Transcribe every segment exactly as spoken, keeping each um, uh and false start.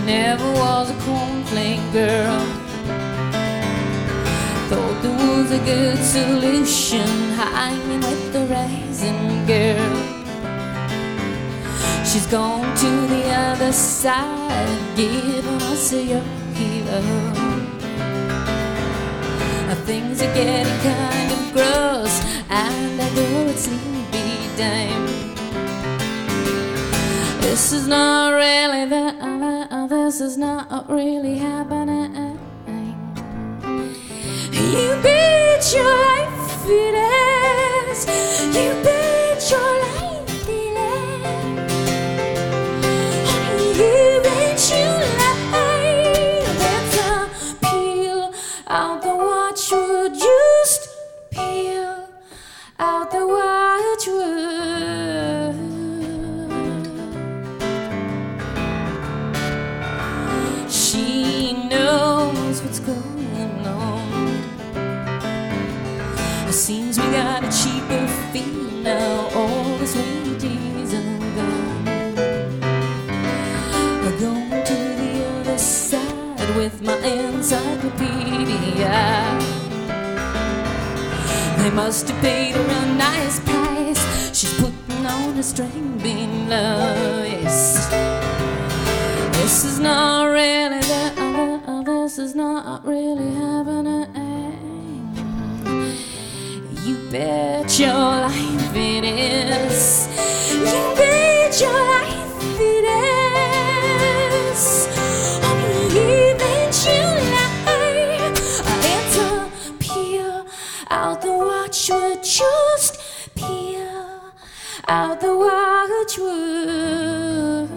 never was a cornflake girl. Thought there was a good solution, hanging with the raisin girl. She's gone to the other side, giving us a yo-yo. Things are getting kind of gross, and I know it's sleepy time. This is not really the uh, this is not really happening. You bet your life it is. You bet your life it is. You bet your life. Better peel out the watchwood. Just peel out the watchwood. She knows what's going on. It seems we got a cheaper fee now. All this wages are gone. I'm going to the other side with my encyclopedia. They must have paid her a nice price. She's putting on a string below. Yes. This is not really the other. Uh, this is not really happening. You bet your life it is. You bet your life it is. You bet your life. It's a peel out the watchwood. Just peel out the watchwood.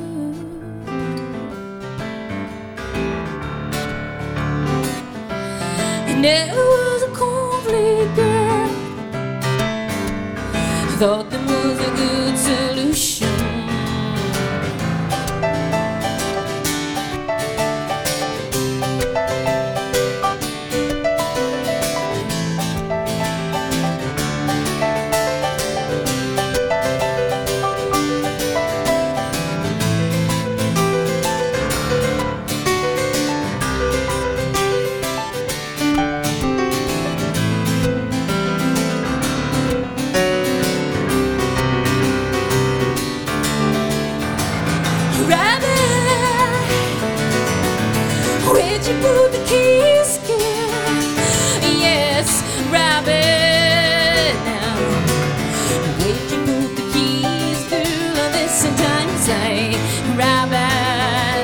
And there was a cornflake girl. Thought there was a good solution. Where'd you put the keys, girl? Yes, rabbit. Now, where'd you put the keys, girl? This time say, rabbit.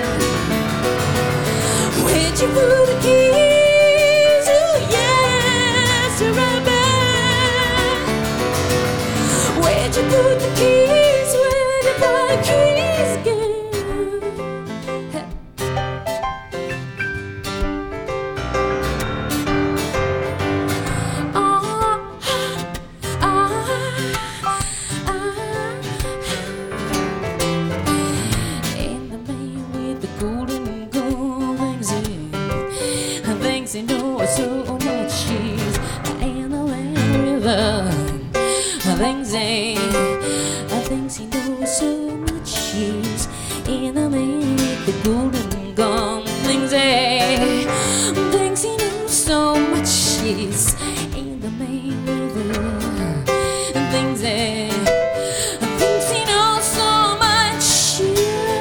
Where'd you put the keys? Oh yes, rabbit. Where'd you put the keys? Where'd you put the keys, girl? They know so much she's in the land river. Things they, things he knows so much she's in the land with the golden gum. Things they, things he knows so much she's in the main river. Things they, things he knows so much she's.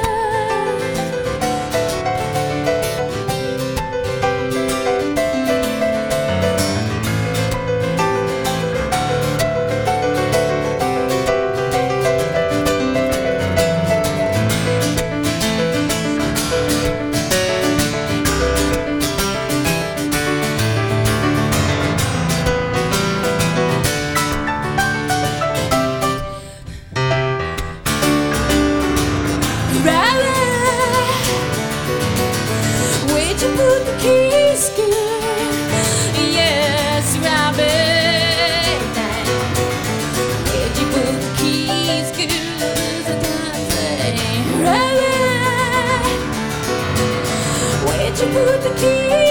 Where'd you put the keys, girl? Yes, rabbit. Where'd you put the keys, girl? Rabbit. Where'd you put the keys?